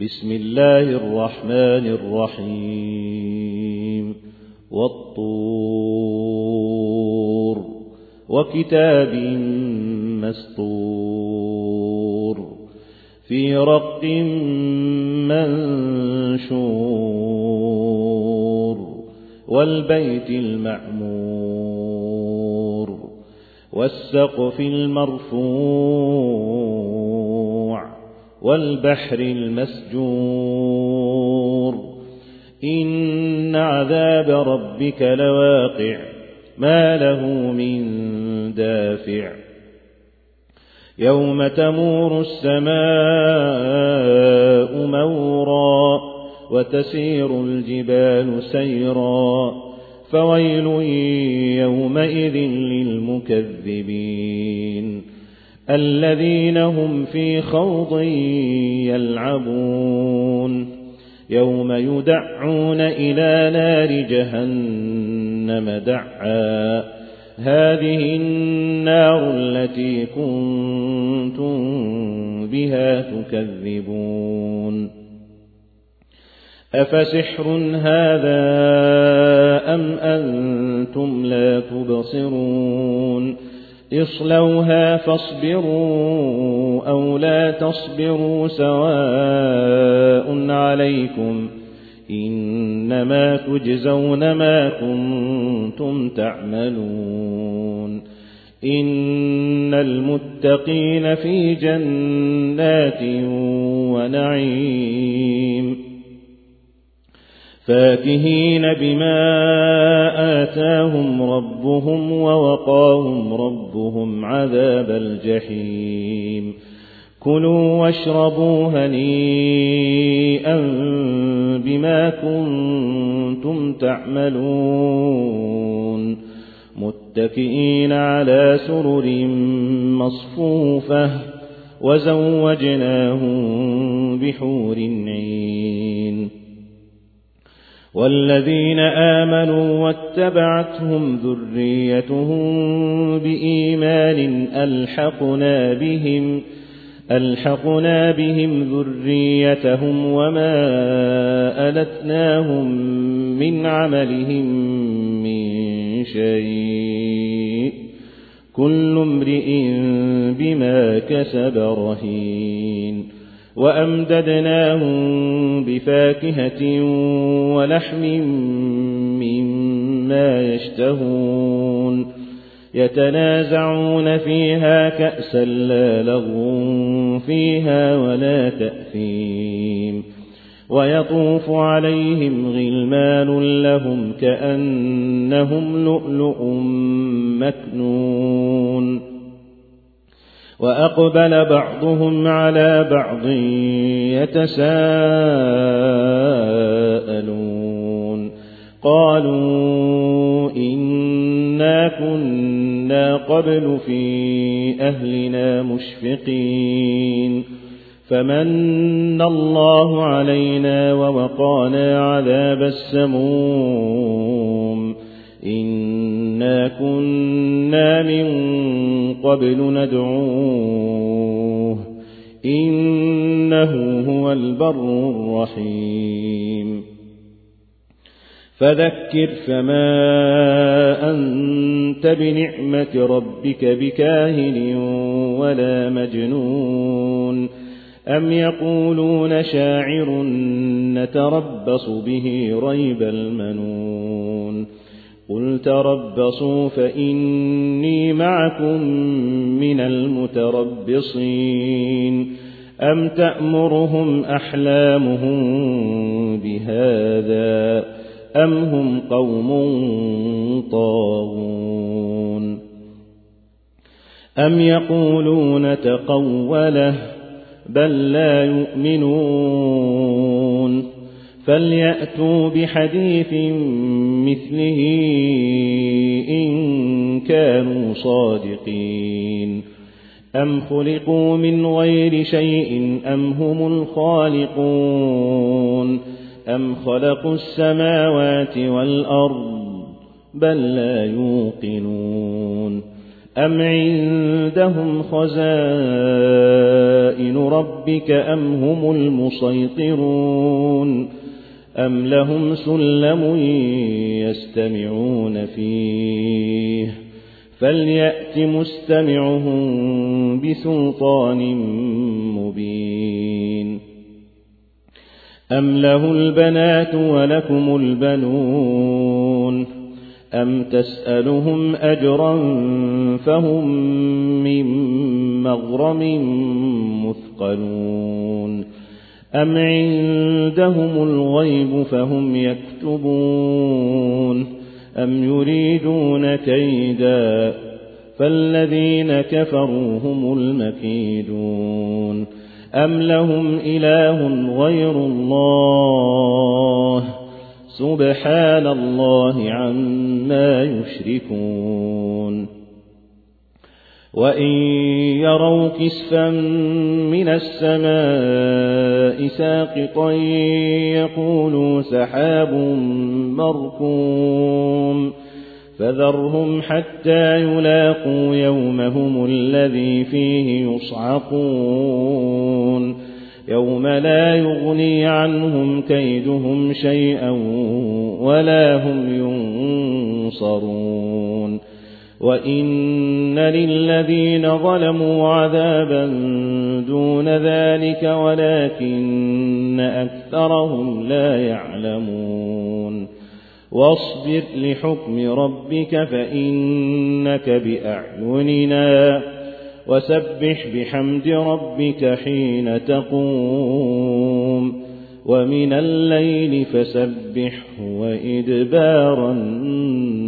بسم الله الرحمن الرحيم والطور وكتاب مسطور في رق منشور والبيت المعمور والسقف المرفوع والبحر المسجور إن عذاب ربك لواقع ما له من دافع يوم تمور السماء مورا وتسير الجبال سيرا فويل يومئذ للمكذبين الذين هم في خوض يلعبون يوم يدعون إلى نار جهنم دعا هذه النار التي كنتم بها تكذبون أفسحر هذا أم أنتم لا تبصرون اصلوها فاصبروا أو لا تصبروا سواء عليكم إنما تجزون ما كنتم تعملون إن المتقين في جنات ونعيم فاكهين بما آتاهم ربهم ووقاهم ربهم عذاب الجحيم كلوا واشربوا هنيئا بما كنتم تعملون متكئين على سرر مصفوفة وزوجناهم بحور عين والذين آمنوا واتبعتهم ذريتهم بإيمان ألحقنا بهم ذريتهم وما ألتناهم من عملهم من شيء كل امرئ بما كسب رهين وأمددناهم بفاكهة ولحم مما يشتهون يتنازعون فيها كأسا لا لغو فيها ولا تأثيم ويطوف عليهم غلمان لهم كأنهم لؤلؤ مكنون وأقبل بعضهم على بعض يتساءلون قالوا إنا كنا قبل في أهلنا مشفقين فمن الله علينا ووقانا عذاب السموم إنا كنا من قبل ندعوه إنه هو البر الرحيم فذكر فما أنت بنعمة ربك بكاهن ولا مجنون أم يقولون شاعر نتربص به ريب المنون قل تربصوا فإني معكم من المتربصين أم تأمرهم أحلامهم بهذا أم هم قوم طاغون أم يقولون تقوله بل لا يؤمنون فليأتوا بحديث مثله إن كانوا صادقين أم خلقوا من غير شيء أم هم الخالقون أم خلقوا السماوات والأرض بل لا يوقنون أم عندهم خزائن ربك أم هم المسيطرون أم لهم سلم يستمعون فيه فليأت مستمعهم بسلطان مبين أم له البنات ولكم البنون أم تسألهم أجرا فهم من مغرم مثقلون أم عندهم الغيب فهم يكتبون أم يريدون كيدا فالذين كفروا هم المكيدون أم لهم إله غير الله سبحان الله عما يشركون وإن يروا كسفا من السماء ساقطا يقولوا سحاب مركوم فذرهم حتى يلاقوا يومهم الذي فيه يصعقون يوم لا يغني عنهم كيدهم شيئا ولا هم ينصرون وإن للذين ظلموا عذابا دون ذلك ولكن أكثرهم لا يعلمون واصبر لحكم ربك فإنك بأعيننا وسبح بحمد ربك حين تقوم ومن الليل فسبحه وإدبار النجوم